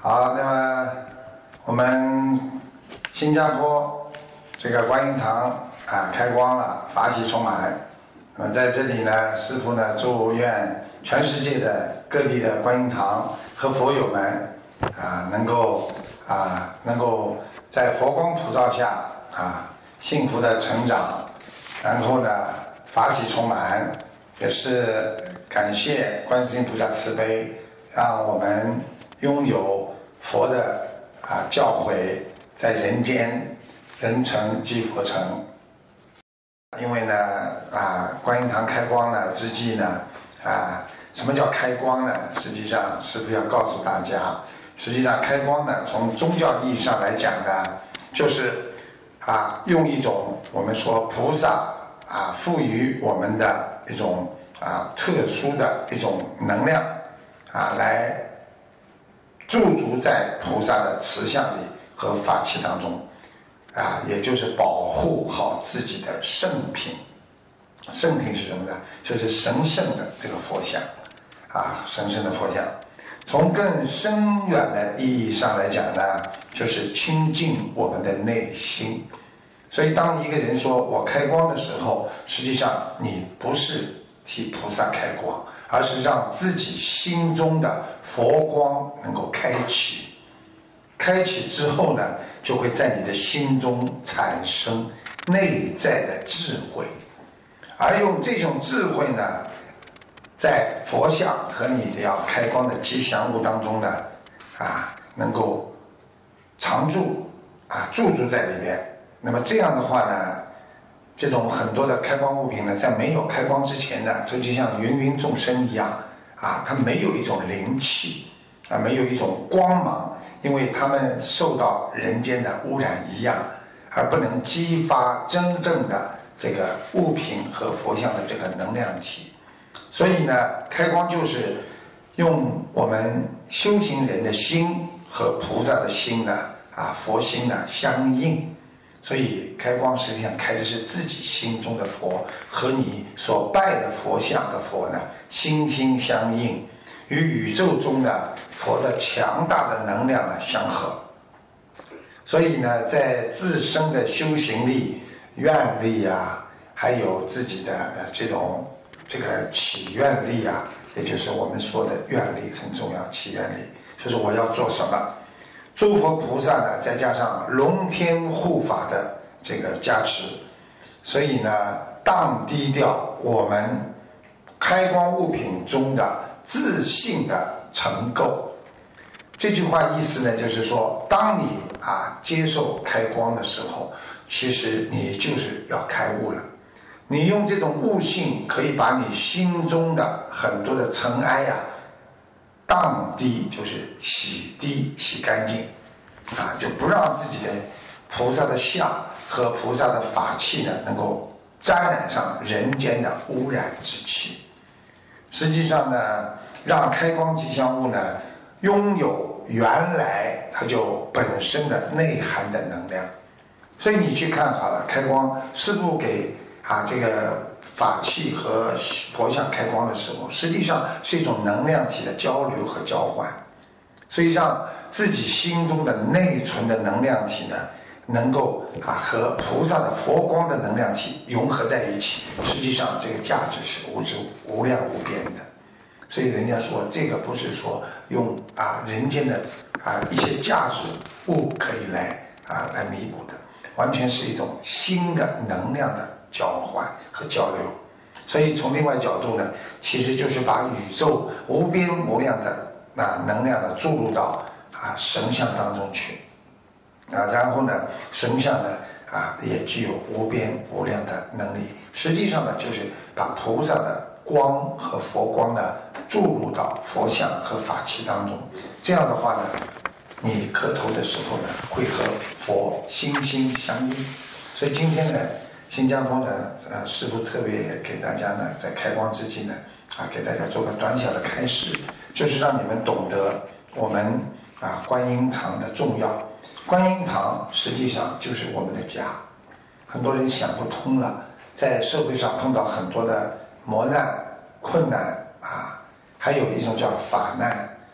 好，那么我们新加坡这个观音堂开光了，法喜充满。那么在这里呢，师父呢祝愿全世界的各地的观音堂和佛友们能够在佛光普照下幸福的成长，然后呢法喜充满，也是感谢观世音菩萨慈悲，让我们拥有佛的教诲，在人间人成即佛成。因为呢观音堂开光了之际呢什么叫开光呢？实际上师父要告诉大家，实际上开光呢，从宗教意义上来讲呢，就是用一种我们说菩萨赋予我们的一种特殊的一种能量来驻足在菩萨的慈相里和法器当中也就是保护好自己的圣品。圣品是什么呢？就是神圣的这个佛像神圣的佛像。从更深远的意义上来讲呢，就是亲近我们的内心。所以当一个人说我开光的时候，实际上你不是替菩萨开光，而是让自己心中的佛光能够开启。开启之后呢，就会在你的心中产生内在的智慧，而用这种智慧呢，在佛像和你的要开光的吉祥物当中呢能够常驻驻足在里边。那么这样的话呢，这种很多的开光物品呢，在没有开光之前呢，就像芸芸众生一样它没有一种灵气没有一种光芒，因为它们受到人间的污染一样，而不能激发真正的这个物品和佛像的这个能量体。所以呢，开光就是用我们修行人的心和菩萨的心呢佛心呢相应。所以开光实际上开的是自己心中的佛和你所拜的佛像的佛呢心心相应，与宇宙中的佛的强大的能量呢相合。所以呢，在自身的修行力、愿力还有自己的这个祈愿力也就是我们说的愿力很重要。祈愿力就是我要做什么，诸佛菩萨呢再加上龙天护法的这个加持，所以呢荡低掉我们开光物品中的自信的尘垢。这句话意思呢，就是说当你接受开光的时候，其实你就是要开悟了。你用这种悟性可以把你心中的很多的尘埃荡低，就是洗涤洗干净就不让自己的菩萨的像和菩萨的法器呢能够沾染上人间的污染之气。实际上呢，让开光吉祥物呢拥有原来它就本身的内涵的能量。所以你去看好了，开光师父给这个法器和佛像开光的时候，实际上是一种能量体的交流和交换。所以让自己心中的内存的能量体呢能够和菩萨的佛光的能量体融合在一起，实际上这个价值是无量无边的。所以人家说这个不是说用人间的一些价值物可以来弥补的，完全是一种新的能量的交换和交流。所以从另外角度呢，其实就是把宇宙无边无量的能量呢注入到神像当中去然后呢神像呢也具有无边无量的能力。实际上呢，就是把菩萨的光和佛光呢注入到佛像和法器当中。这样的话呢，你磕头的时候呢会和佛心心相应。所以今天呢，新加坡呢师父特别给大家呢在开光之际呢给大家做个短小的开示，就是让你们懂得我们观音堂的重要。观音堂实际上就是我们的家。很多人想不通了，在社会上碰到很多的磨难困难还有一种叫法难。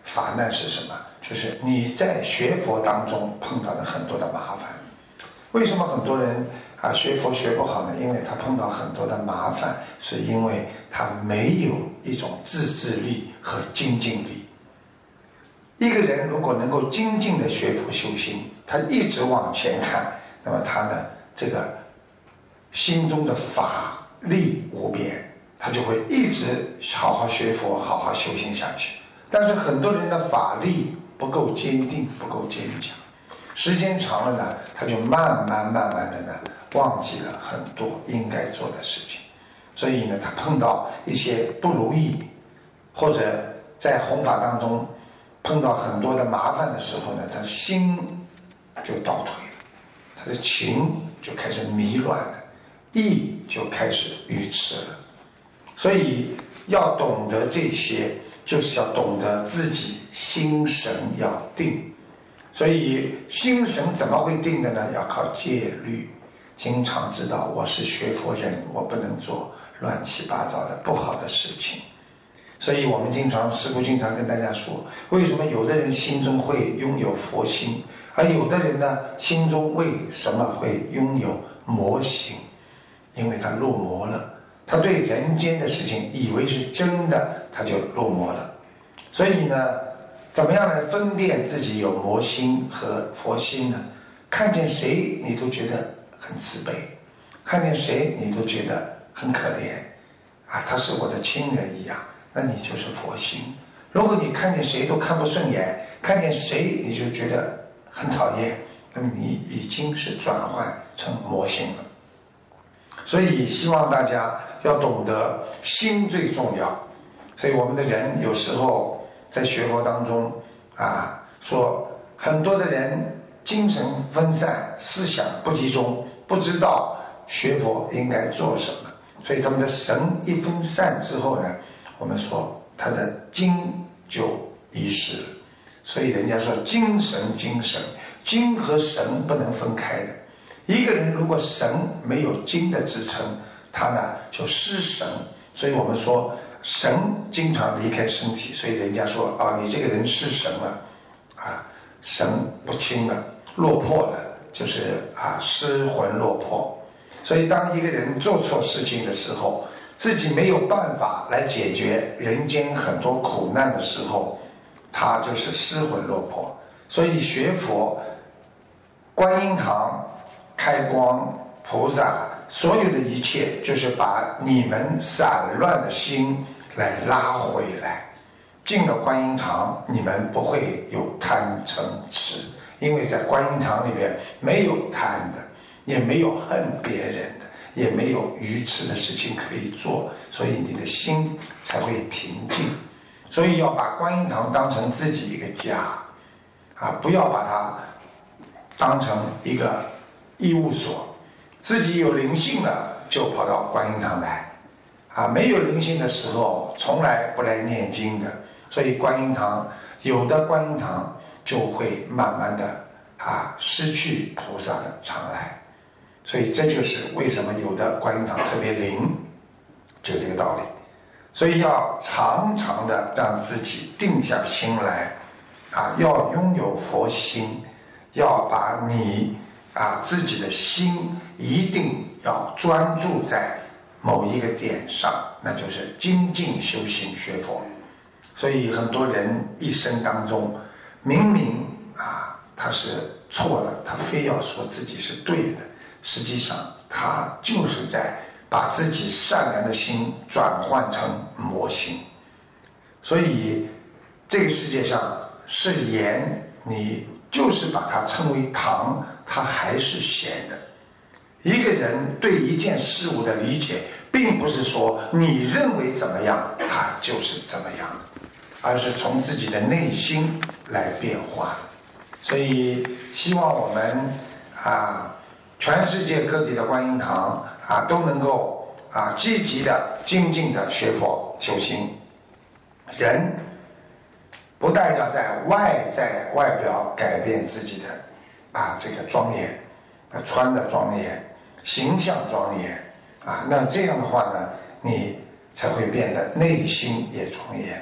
法难是什么？就是你在学佛当中碰到的很多的麻烦。为什么很多人学佛学不好呢？因为他碰到很多的麻烦，是因为他没有一种自制力和精进力。一个人如果能够精进的学佛修心，他一直往前看，那么他呢，这个心中的法力无边，他就会一直好好学佛，好好修行下去。但是很多人的法力不够坚定，不够坚强，时间长了呢，他就慢慢的呢，忘记了很多应该做的事情。所以呢，他碰到一些不如意，或者在弘法当中碰到很多的麻烦的时候呢，他心就倒退了，他的情就开始迷乱了，意就开始愚痴了。所以要懂得这些，就是要懂得自己心神要定。所以心神怎么会定的呢？要靠戒律，经常知道我是学佛人，我不能做乱七八糟的不好的事情。所以我们师父经常跟大家说，为什么有的人心中会拥有佛心，而有的人呢，心中为什么会拥有魔心？因为他入魔了，他对人间的事情以为是真的，他就入魔了。所以呢，怎么样来分辨自己有魔心和佛心呢？看见谁你都觉得很慈悲，看见谁你都觉得很可怜他是我的亲人一样，那你就是佛心。如果你看见谁都看不顺眼，看见谁你就觉得很讨厌，那么你已经是转换成魔心了。所以希望大家要懂得心最重要。所以我们的人有时候在学佛当中说很多的人精神分散，思想不集中，不知道学佛应该做什么，所以他们的神一分散之后呢，我们说他的精就遗失了。所以人家说精神，精和神不能分开的。一个人如果神没有精的支撑，他呢就失神。所以我们说神经常离开身体，所以人家说你这个人失神了神不清了，落魄了，就是失魂落魄。所以当一个人做错事情的时候，自己没有办法来解决人间很多苦难的时候，他就是失魂落魄。所以学佛，观音堂开光菩萨所有的一切，就是把你们散乱的心来拉回来。进了观音堂，你们不会有贪嗔痴，因为在观音堂里面没有贪的，也没有恨别人的，也没有愚痴的事情可以做，所以你的心才会平静。所以要把观音堂当成自己一个家不要把它当成一个医务所。自己有灵性了就跑到观音堂来没有灵性的时候从来不来念经的。所以观音堂，有的观音堂就会慢慢的失去菩萨的常来。所以这就是为什么有的观音堂特别灵，就这个道理。所以要常常的让自己定下心来要拥有佛心，要把你自己的心一定要专注在某一个点上，那就是精进修行学佛。所以很多人一生当中明明他是错了，他非要说自己是对的，实际上他就是在把自己善良的心转换成魔心。所以这个世界上是盐，你就是把它称为糖，它还是咸的。一个人对一件事物的理解，并不是说你认为怎么样它就是怎么样，而是从自己的内心来变化。所以希望我们全世界各地的观音堂都能够积极的精进的学佛修行。人不但要在外表改变自己的这个庄严，穿的庄严，形象庄严那这样的话呢，你才会变得内心也庄严。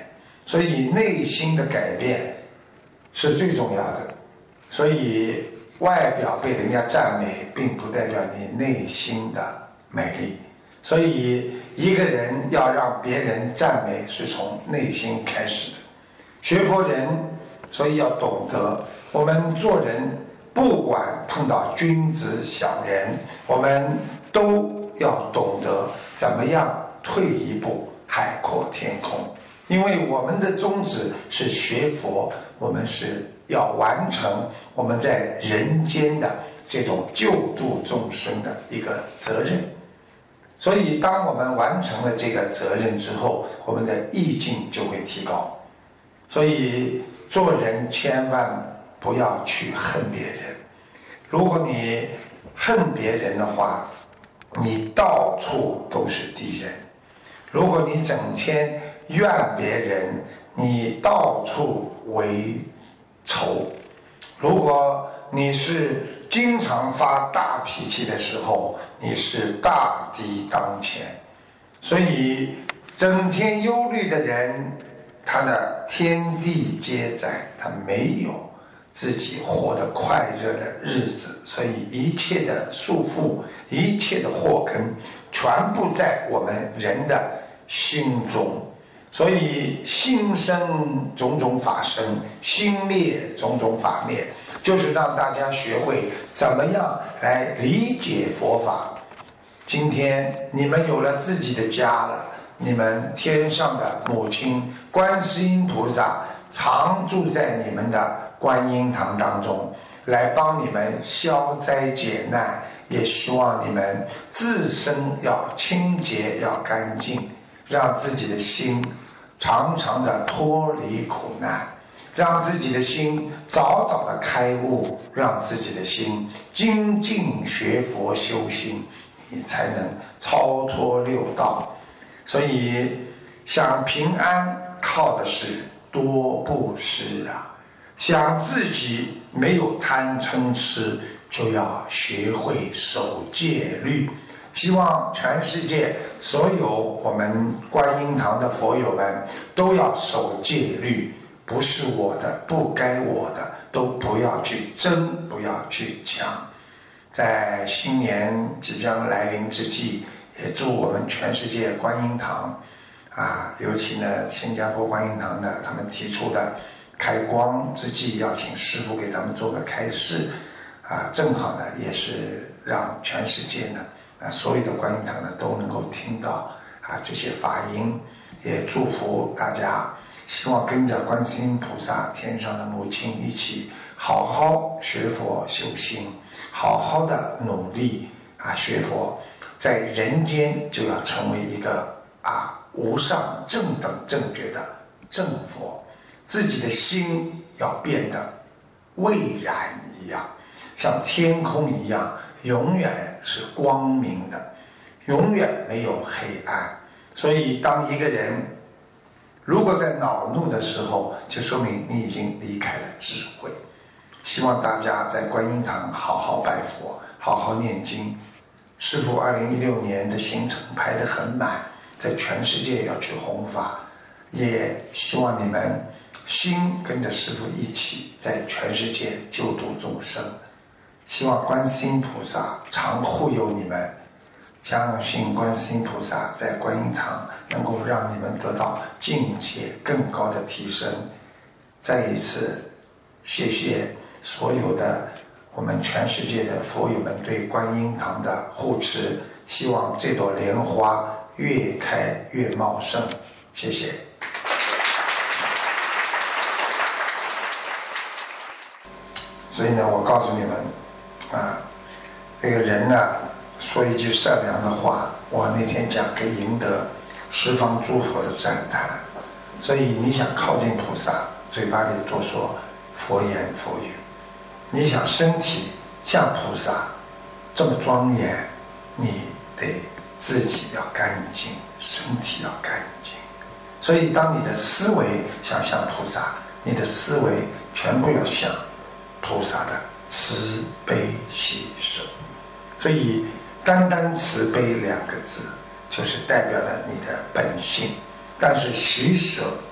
所以内心的改变是最重要的。所以外表被人家赞美，并不代表你内心的美丽。所以一个人要让别人赞美，是从内心开始的。学佛人，所以要懂得，我们做人不管碰到君子小人，我们都要懂得怎么样退一步海阔天空。因为我们的宗旨是学佛，我们是要完成我们在人间的这种救度众生的一个责任。所以当我们完成了这个责任之后，我们的意境就会提高。所以做人千万不要去恨别人，如果你恨别人的话，你到处都是敌人；如果你整天怨别人，你到处为仇；如果你是经常发大脾气的时候，你是大敌当前。所以整天忧虑的人，他的天地皆在，他没有自己活得快乐的日子。所以一切的束缚，一切的祸根，全部在我们人的心中。所以心生种种法生，心灭种种法灭，就是让大家学会怎么样来理解佛法。今天你们有了自己的家了，你们天上的母亲观世音菩萨常住在你们的观音堂当中，来帮你们消灾解难，也希望你们自身要清洁，要干净，让自己的心常常的脱离苦难，让自己的心早早的开悟，让自己的心精进学佛修心，你才能超脱六道。所以想平安靠的是多布施啊，想自己没有贪嗔痴，就要学会守戒律。希望全世界所有我们观音堂的佛友们都要守戒律，不是我的，不该我的，都不要去争，不要去抢。在新年即将来临之际，也祝我们全世界观音堂尤其呢新加坡观音堂呢，他们提出的开光之际要请师父给他们做个开示正好呢也是让全世界呢所有的观音堂呢都能够听到这些法音，也祝福大家，希望跟着观世音菩萨天上的母亲一起好好学佛修心，好好的努力学佛，在人间就要成为一个无上正等正觉的正佛，自己的心要变得蔚然一样，像天空一样，永远是光明的，永远没有黑暗。所以当一个人如果在恼怒的时候，就说明你已经离开了智慧。希望大家在观音堂好好拜佛，好好念经。师父2016年的行程排得很满，在全世界要去弘法，也希望你们心跟着师父一起在全世界救度众生。希望观世音菩萨常护佑你们，相信观世音菩萨在观音堂能够让你们得到境界更高的提升。再一次谢谢所有的我们全世界的佛友们对观音堂的护持，希望这朵莲花越开越茂盛。谢谢。所以呢，我告诉你们这个人呢说一句善良的话，我那天讲可以赢得十方诸佛的赞叹。所以你想靠近菩萨，嘴巴里多说佛言佛语；你想身体像菩萨这么庄严，你得自己要干净，身体要干净。所以当你的思维想像菩萨，你的思维全部要像菩萨的慈悲喜舍。所以单单慈悲2个字就是代表了你的本性，但是喜舍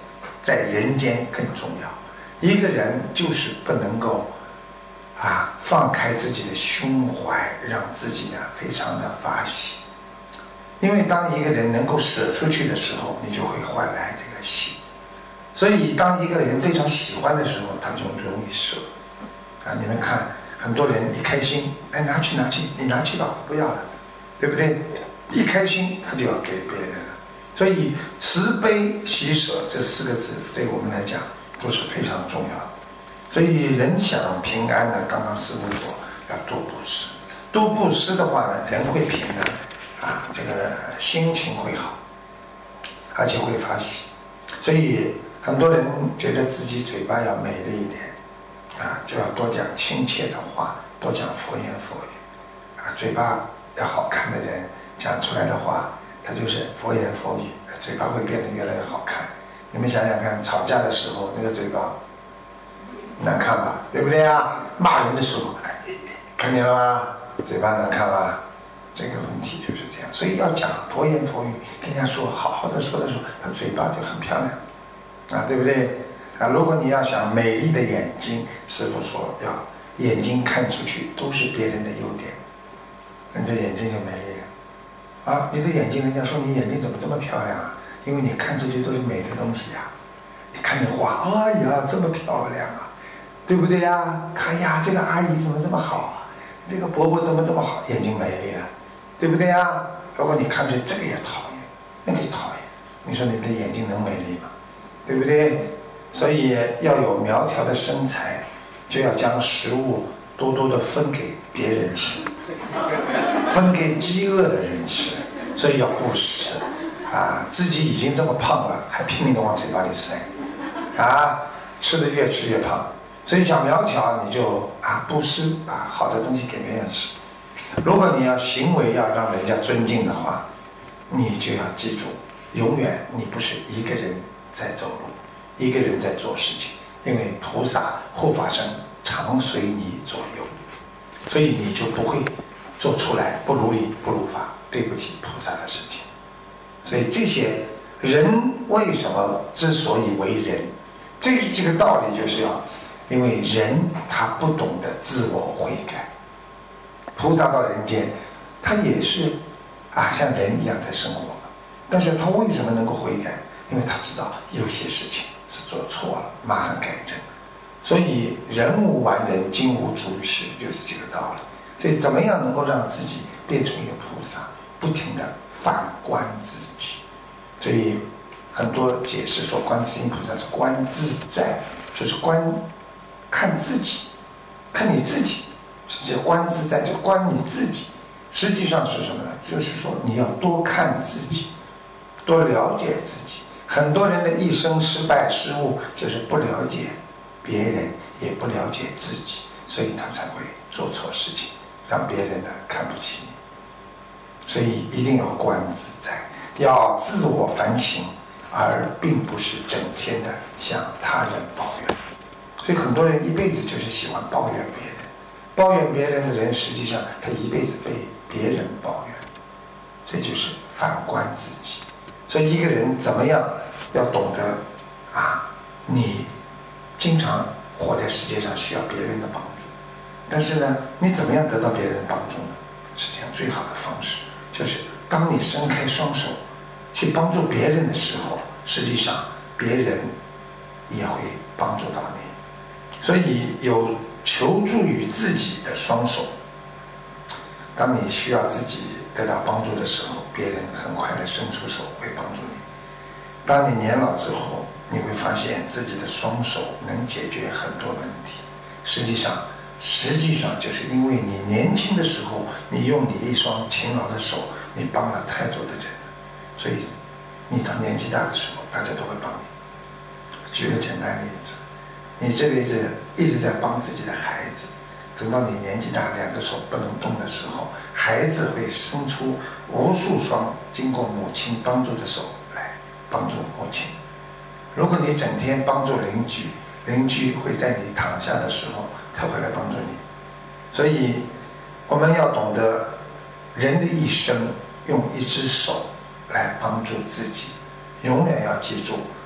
在人间更重要。一个人就是不能够放开自己的胸怀，让自己呢非常的发喜。因为当一个人能够舍出去的时候，你就会换来这个喜。所以当一个人非常喜欢的时候，他就容易舍。你们看很多人一开心，拿去，你拿去吧，不要了，对不对？一开心他就要给别人了。所以慈悲喜舍这4个字对我们来讲都是非常重要的。所以人想平安呢，刚刚师父说要多布施，多布施的话呢，人会平安这个心情会好，而且会发喜。所以很多人觉得自己嘴巴要美丽一点就要多讲亲切的话，多讲佛言佛语嘴巴要好看的人讲出来的话，他就是佛言佛语，嘴巴会变得越来越好看。你们想想看，吵架的时候那个嘴巴难看吧，对不对骂人的时候看见了吗？嘴巴难看吧？这个问题就是这样。所以要讲佛言佛语，跟人家说好好的说的时候，他嘴巴就很漂亮对不对如果你要想美丽的眼睛，师父说要眼睛看出去都是别人的优点，你的眼睛就美丽了你的眼睛，人家说你眼睛怎么这么漂亮因为你看出去都是美的东西你看见花，哎呀这么漂亮对不对哎呀这个阿姨怎么这么好这个伯伯怎么这么好，眼睛美丽了，对不对如果你看出这个也讨厌，那个也讨厌，你说你的眼睛能美丽吗？对不对？所以要有苗条的身材，就要将食物多多的分给别人吃，分给饥饿的人吃。所以要布施自己已经这么胖了，还拼命的往嘴巴里塞吃的越吃越胖。所以想苗条，你就布施把好的东西给别人吃。如果你要行为要让人家尊敬的话，你就要记住，永远你不是一个人在走路，一个人在做事情，因为菩萨护法神常随你左右，所以你就不会做出来不如理不如法，对不起菩萨的事情。所以这些人为什么之所以为人，这个道理就是因为人他不懂得自我悔改。菩萨到人间，他也是像人一样在生活，但是他为什么能够悔改？因为他知道有些事情是做错了，马上改正。所以人无完人，金无足赤，就是这个道理。所以怎么样能够让自己变成一个菩萨，不停的反观自己。所以很多解释说观世音菩萨是观自在，就是看自己，看你自己，是观自在，就观你自己。实际上是什么呢？就是说你要多看自己，多了解自己。很多人的一生失败失误，就是不了解别人，也不了解自己，所以他才会做错事情，让别人呢看不起你。所以一定要观自在，要自我反省，而并不是整天的向他人抱怨。所以很多人一辈子就是喜欢抱怨别人，抱怨别人的人，实际上他一辈子被别人抱怨，这就是反观自己。所以一个人怎么样要懂得你经常活在世界上需要别人的帮助，但是呢，你怎么样得到别人的帮助呢？实际上最好的方式就是当你伸开双手去帮助别人的时候，实际上别人也会帮助到你。所以有求助于自己的双手，当你需要自己得到帮助的时候，别人很快的伸出手会帮助你。当你年老之后，你会发现自己的双手能解决很多问题。实际上就是因为你年轻的时候，你用你一双勤劳的手，你帮了太多的人，所以你到年纪大的时候，大家都会帮你。举个简单例子，你这辈子一直在帮自己的孩子，等到你年纪大，2个手不能动的时候，孩子会生出无数双经过母亲帮助的手来帮助母亲。如果你整天帮助邻居，邻居会在你躺下的时候他会来帮助你。所以我们要懂得人的一生用一只手来帮助自己，永远要记住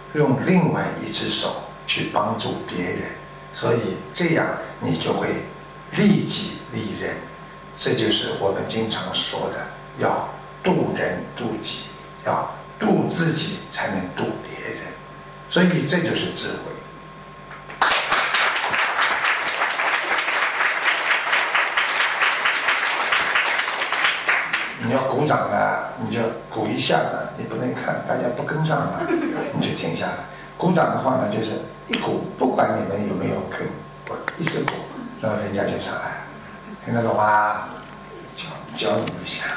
用另外一只手去帮助别人，所以这样你就会利己利人。这就是我们经常说的，要度人度己，要度自己才能度别人，所以这就是智慧。你要鼓掌呢，你就鼓一下呢，你不能看大家不跟上了，你就停下来。鼓掌的话呢，就是一鼓，不管你们有没有跟，我一直鼓，那么人家就上来了，听得懂吗？教你一下。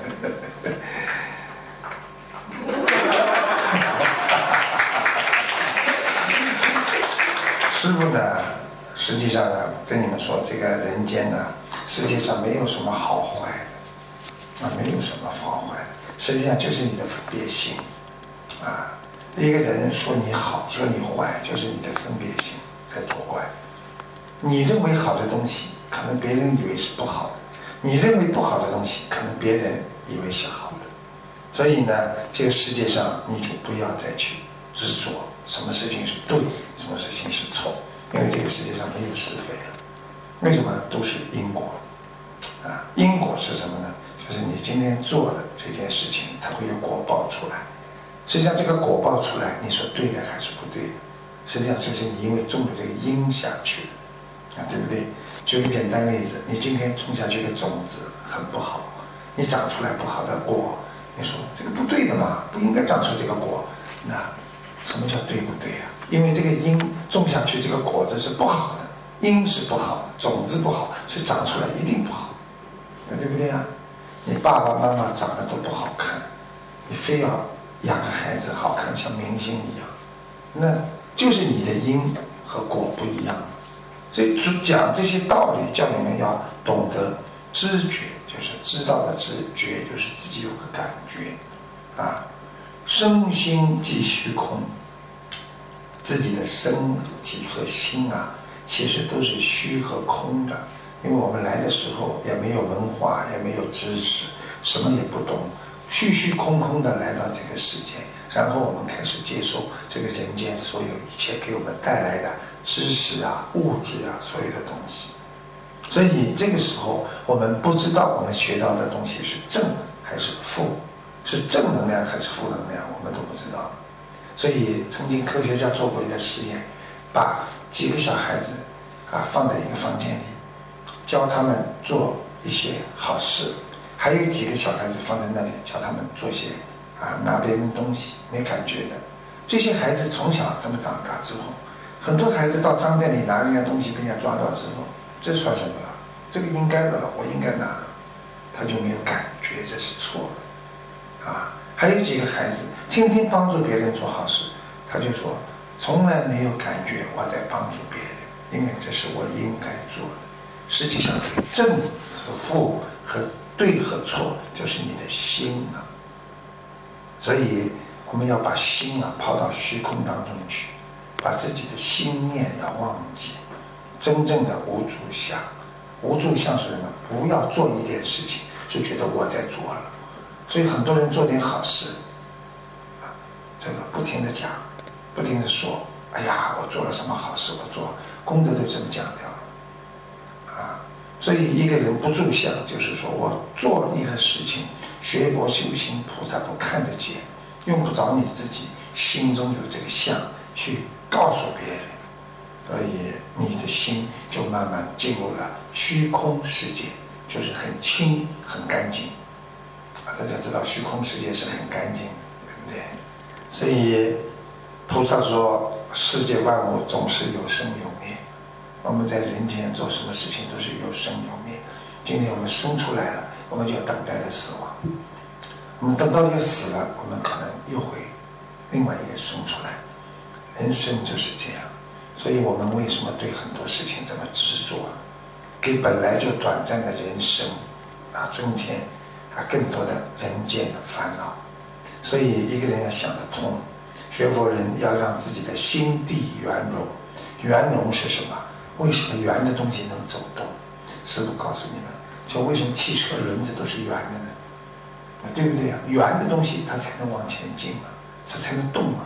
师父呢，实际上呢，跟你们说，这个人间呢，世界上没有什么好坏的，没有什么好坏的，实际上就是你的分别心，一个人说你好，说你坏，就是你的分别心在作怪。你认为好的东西，可能别人以为是不好的；你认为不好的东西，可能别人以为是好的。所以呢，这个世界上你就不要再去执着什么事情是对，什么事情是错，因为这个世界上没有是非了。为什么？都是因果因果是什么呢？就是你今天做的这件事情，它会有果报出来。实际上这个果报出来，你说对的还是不对的？实际上就是你因为种了这个因下去对不对？举个简单例子，你今天种下去的种子很不好，你长出来不好的果，你说这个不对的嘛，不应该长出这个果。那什么叫对不对因为这个因种下去，这个果子是不好的，因是不好的，种子不好，所以长出来一定不好，对不对你爸爸妈妈长得都不好看，你非要养个孩子好看像明星一样，那就是你的因和果不一样。所以讲这些道理，叫你们要懂得知觉，就是知道的知觉，就是自己有个感觉身心即虚空，自己的身体和心其实都是虚和空的。因为我们来的时候也没有文化，也没有知识，什么也不懂，虚虚空空的来到这个世界，然后我们开始接受这个人间所有一切给我们带来的知识物质所有的东西。所以这个时候我们不知道我们学到的东西是正还是负，是正能量还是负能量，我们都不知道。所以曾经科学家做过一个实验，把几个小孩子放在一个房间里，教他们做一些好事，还有几个小孩子放在那里，教他们做些拿别人东西没感觉的。这些孩子从小这么长大之后，很多孩子到商店里拿人家东西被人家抓到之后，这算什么了？这个应该的了，我应该拿的，他就没有感觉这是错的还有几个孩子天天帮助别人做好事，他就说从来没有感觉我在帮助别人，因为这是我应该做的。实际上正和负和对和错就是你的心所以我们要把心抛到虚空当中去，把自己的心念要忘记，真正的无住相。无住相是什么？不要做一点事情就觉得我在做了。所以很多人做点好事这个不停地讲，不停地说，哎呀我做了什么好事，我做功德都这么讲掉了所以一个人不住相，就是说我做一个事情，学佛修行菩萨都看得见，用不着你自己心中有这个相去告诉别人，所以你的心就慢慢进入了虚空世界，就是很清很干净大家知道虚空世界是很干净，对不对？所以菩萨说世界万物总是有生有灭，我们在人间做什么事情都是有生有灭。今天我们生出来了，我们就要等待着死亡，我们等到要死了，我们可能又会另外一个生出来。人生就是这样，所以我们为什么对很多事情这么执着，给本来就短暂的人生增添更多的人间的烦恼。所以一个人要想得通，学佛人要让自己的心地圆融。圆融是什么？为什么圆的东西能走动？师父告诉你们，就为什么汽车轮子都是圆的呢？对不对圆的东西它才能往前进它才能动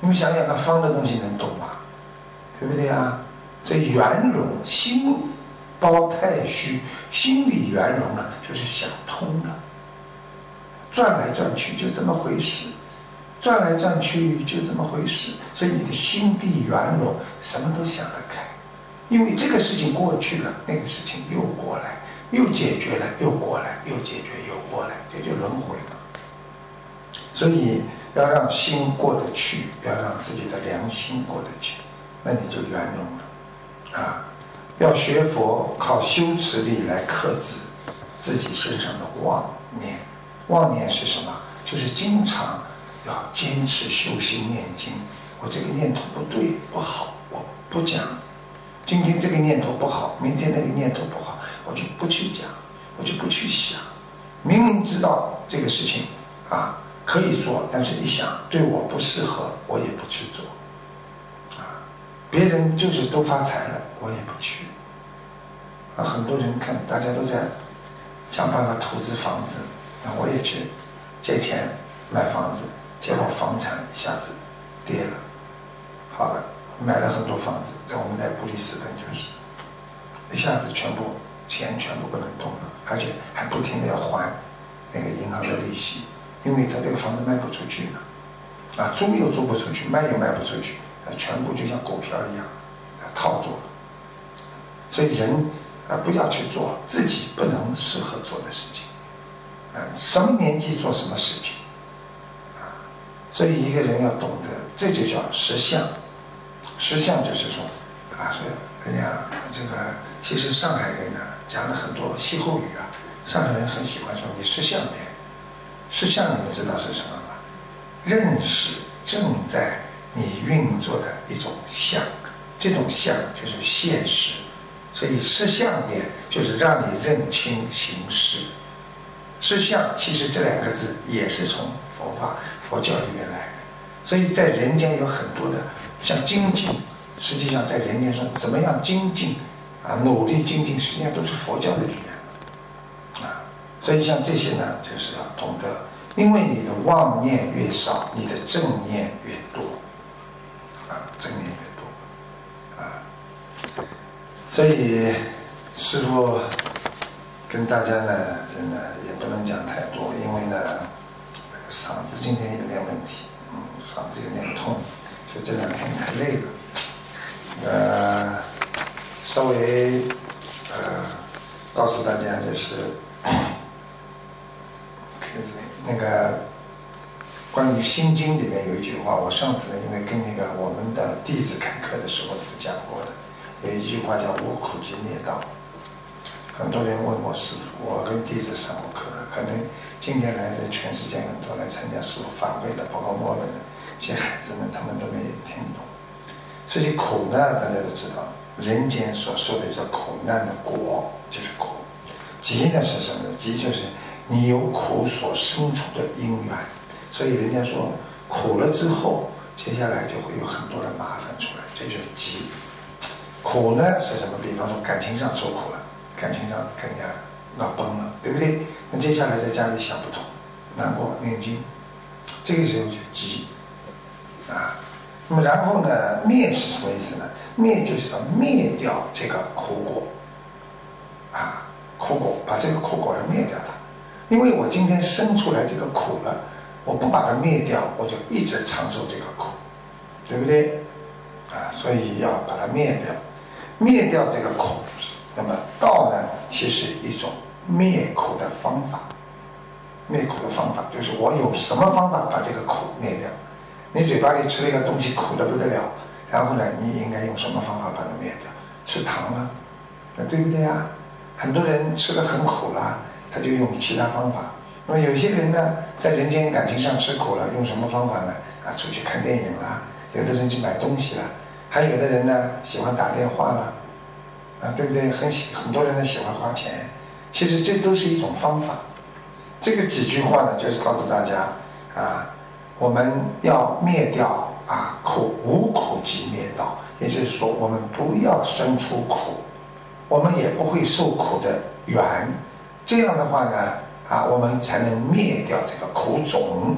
你们想想看，方的东西能动吗？对不对啊？所以圆融，心包太虚，心里圆融了，就是想通了。转来转去就这么回事，转来转去就这么回事。所以你的心地圆融，什么都想得开。因为这个事情过去了，那个事情又过来，又解决了，又过来，又解决，又过来，这就轮回了。所以要让心过得去，要让自己的良心过得去，那你就圆融了啊！要学佛，靠修持力来克制自己身上的妄念。妄念是什么？就是经常要坚持修心念经。我这个念头不对不好，我不讲。今天这个念头不好，明天那个念头不好，我就不去讲，我就不去想。明明知道这个事情啊可以做，但是一想对我不适合，我也不去做。别人就是都发财了，我也不去。很多人看大家都在想办法投资房子，那我也去借钱买房子，结果房产一下子跌了。好了，买了很多房子，在我们在布里斯本就是一下子钱全部不能动了，而且还不停的要还那个银行的利息，因为他这个房子卖不出去了，租又租不出去，卖又卖不出去，全部就像股票一样套住了。所以人不要去做自己不能适合做的事情，什么年纪做什么事情，所以一个人要懂得，这就叫实相。实相就是说说人家这个，其实上海人呢讲了很多歇后语上海人很喜欢说你实相点。实相你们知道是什么吗？认识正在你运作的一种相，这种相就是现实。所以实相点就是让你认清形势。实相其实这两个字也是从佛教里面来的。所以在人间有很多的像精进，实际上在人间说怎么样精进努力精进，实际上都是佛教的语言所以像这些呢，就是要懂得，因为你的妄念越少，你的正念越多正念越多所以师父跟大家呢，真的也不能讲太多，因为呢嗓子今天有点问题，嗓子有点痛，就这2天太累了。稍微告诉大家就是那个关于心经里面有一句话，我上次呢因为跟那个我们的弟子开课的时候就讲过的，有一句话叫无苦即灭道。很多人问我师父，我跟弟子上过课了，可能今天来自全世界很多来参加师父法会的，包括墨尔本的这些孩子们，他们都没有听懂。这些苦呢，大家都知道，人间所受的这苦难的果就是苦。集呢是什么呢？集就是你有苦所生出的因缘。所以人家说苦了之后，接下来就会有很多的麻烦出来，这就是集。苦呢是什么？比方说感情上受苦了，感情上跟人家闹崩了，对不对？那接下来在家里想不通，难过念经，这个时候就急那么然后呢，灭是什么意思呢？灭就是要灭掉这个苦果苦果，把这个苦果要灭掉它。因为我今天生出来这个苦了，我不把它灭掉，我就一直长受这个苦，对不对所以要把它灭掉，灭掉这个苦。那么道呢，其实一种灭苦的方法。灭苦的方法就是我有什么方法把这个苦灭掉。你嘴巴里吃了一个东西苦得不得了，然后呢你应该用什么方法把它灭掉？吃糖了对不对很多人吃得很苦了，他就用其他方法。那么有些人呢，在人间感情上吃苦了，用什么方法呢出去看电影啦，有的人去买东西了，还有的人呢喜欢打电话了对不对？很多人呢喜欢花钱，其实这都是一种方法。这个几句话呢，就是告诉大家我们要灭掉苦，无苦即灭道。也就是说，我们不要生出苦，我们也不会受苦的缘。这样的话呢我们才能灭掉这个苦种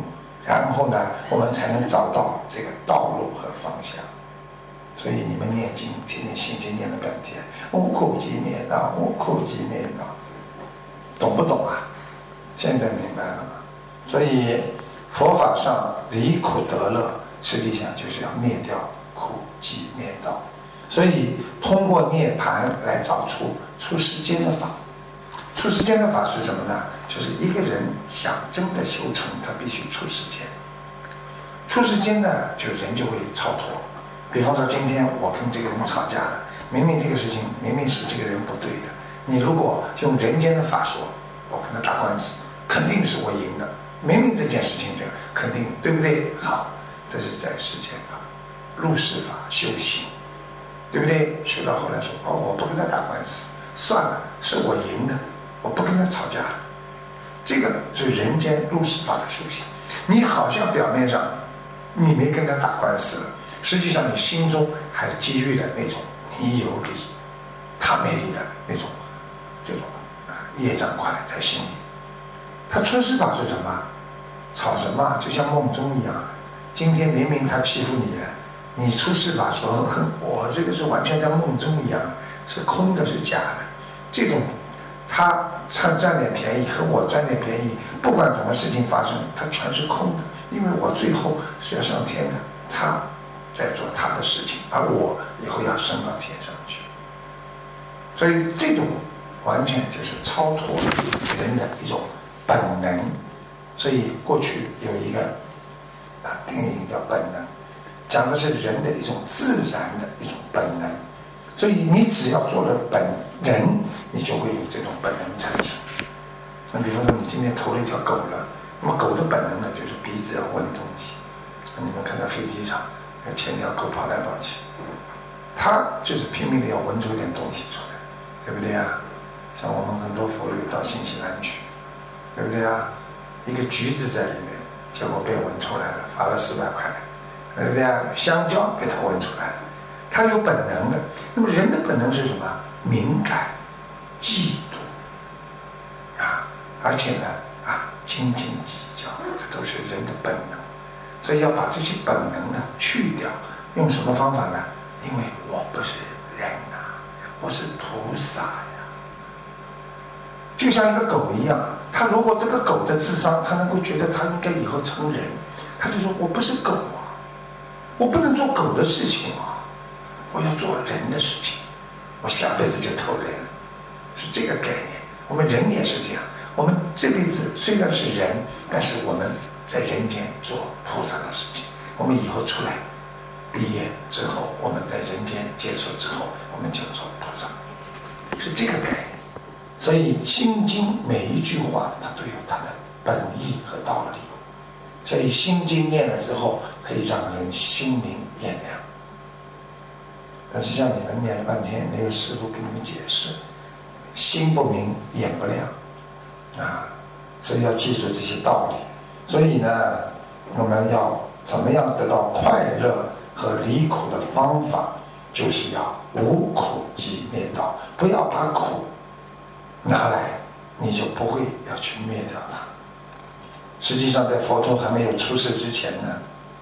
然后呢，我们才能找到这个道路和方向。所以你们念经，天天心经念了半天，无苦集灭道，无苦集灭道，懂不懂啊？现在明白了吗？所以佛法上离苦得乐，实际上就是要灭掉苦集灭道。所以通过涅槃来找出世间的法。出世间的法是什么呢？就是一个人想真的修成，他必须出世间。出世间呢，就人就会超脱。比方说今天我跟这个人吵架了，明明这个事情明明是这个人不对的，你如果用人间的法说，我跟他打官司，肯定是我赢的，明明这件事情这个肯定对不对？好，这是在世间法、入世法修行，对不对？修到后来说我不跟他打官司，算了，是我赢的，我不跟他吵架了。这个是人间入世法的修行。你好像表面上你没跟他打官司了，实际上你心中还积郁了那种你有理他没理的那种这种业障块在心里。他出世法是什么？吵什么？就像梦中一样，今天明明他欺负你了，你出世法说我这个是完全在梦中一样，是空的，是假的。这种他赚点便宜和我赚点便宜，不管什么事情发生，它全是空的，因为我最后是要上天的，他在做他的事情，而我以后要升到天上去。所以这种完全就是超脱人的一种本能。所以过去有一个电影叫《本能》，讲的是人的一种自然的一种本能。所以你只要做了人，你就会有这种本能产生。那比方说你今天投了一条狗了，那么狗的本能呢，就是鼻子要闻东西。你们看到飞机场牵条狗跑来跑去，它就是拼命的要闻出点东西出来，对不对啊？像我们很多佛友到新西兰去，对不对啊？一个橘子在里面，结果被闻出来了，罚了400块，对不对啊？香蕉被它闻出来了，它有本能的。那么人的本能是什么？敏感、嫉妒而且呢斤斤计较，这都是人的本能。所以要把这些本能呢去掉，用什么方法呢？因为我不是人我是菩萨呀。就像一个狗一样，他如果这个狗的智商，他能够觉得他应该以后成人，他就说我不是狗我不能做狗的事情我要做人的事情，我下辈子就投人，是这个概念。我们人也是这样，我们这辈子虽然是人，但是我们在人间做菩萨的事情，我们以后出来毕业之后，我们在人间结束之后，我们就做菩萨，是这个概念。所以心经每一句话它都有它的本意和道理，所以心经念了之后可以让人心明眼亮。但是像你们念了半天没有师父给你们解释，心不明眼不亮所以要记住这些道理。所以呢，我们要怎么样得到快乐和离苦的方法，就是要无苦集灭道。不要把苦拿来，你就不会要去灭掉它。实际上在佛陀还没有出世之前呢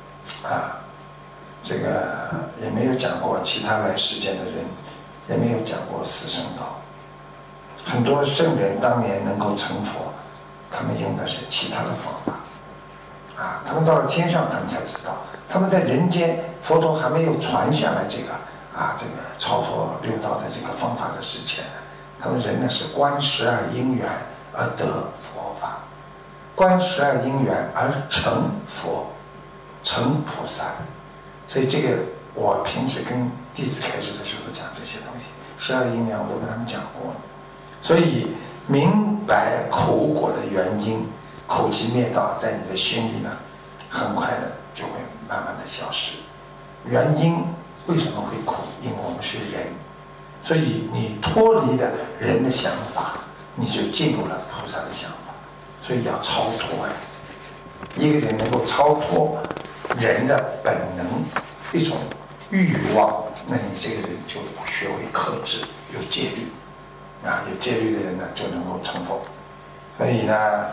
这个也没有讲过其他来世间的人，也没有讲过四圣道。很多圣人当年能够成佛，他们用的是其他的方法他们到了天上他们才知道，他们在人间佛陀还没有传下来这个超脱六道的这个方法的之前，他们人呢是观12因缘而得佛法，观12因缘而成佛，成菩萨。所以这个我平时跟弟子开始的时候讲这些东西，12因缘我都跟他们讲过。所以明白苦果的原因，苦集灭道在你的心里呢，很快的就会慢慢的消失。原因为什么会苦？因为我们是人，所以你脱离了人的想法，你就进入了菩萨的想法。所以要超脱一个人能够超脱人的本能一种欲望，那你这个人就学会克制，有戒律有戒律的人呢就能够成佛。所以呢，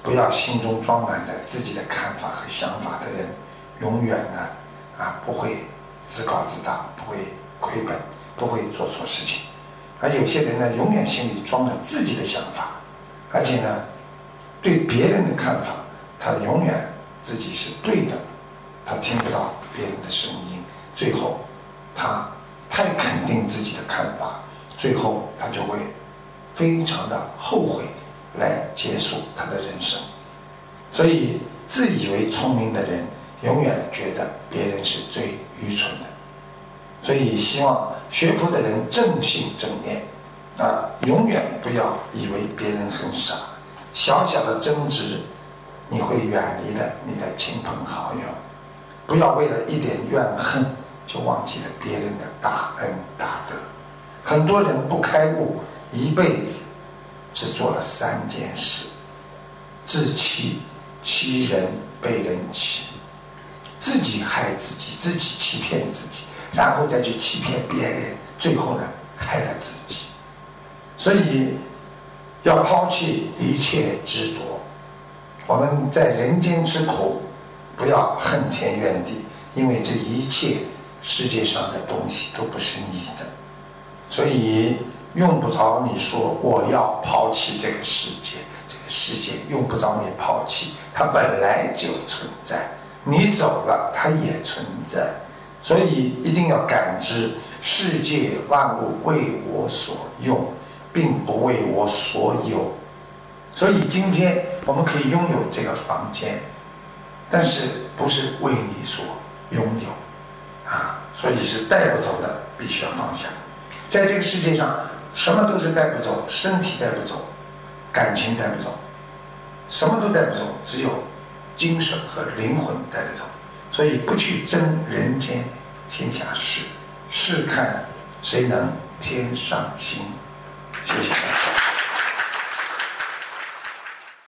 不要心中装满着自己的看法和想法的人，永远呢不会自高自大，不会亏本，不会做错事情。而有些人呢，永远心里装着自己的想法，而且呢，对别人的看法，他永远自己是对的，他听不到别人的声音，最后他太肯定自己的看法，最后他就会非常的后悔来结束他的人生。所以自以为聪明的人永远觉得别人是最愚蠢的。所以希望学佛的人正信正念永远不要以为别人很傻，小小的争执你会远离了你的亲朋好友，不要为了一点怨恨就忘记了别人的大恩大德。很多人不开悟，一辈子只做了3件事：自欺、欺人、被人欺，自己害自己，自己欺骗自己，然后再去欺骗别人，最后呢害了自己。所以要抛弃一切执着。我们在人间吃苦，不要恨天怨地，因为这一切世界上的东西都不是你的，所以用不着你说我要抛弃这个世界，这个世界用不着你抛弃，它本来就存在，你走了它也存在。所以一定要感知世界万物为我所用，并不为我所有。所以今天我们可以拥有这个房间，但是不是为你所拥有所以是带不走的，必须要放下。在这个世界上什么都是带不走，身体带不走，感情带不走，什么都带不走，只有精神和灵魂带得走。所以不去争人间天下事，试看谁能天上心。谢谢大家。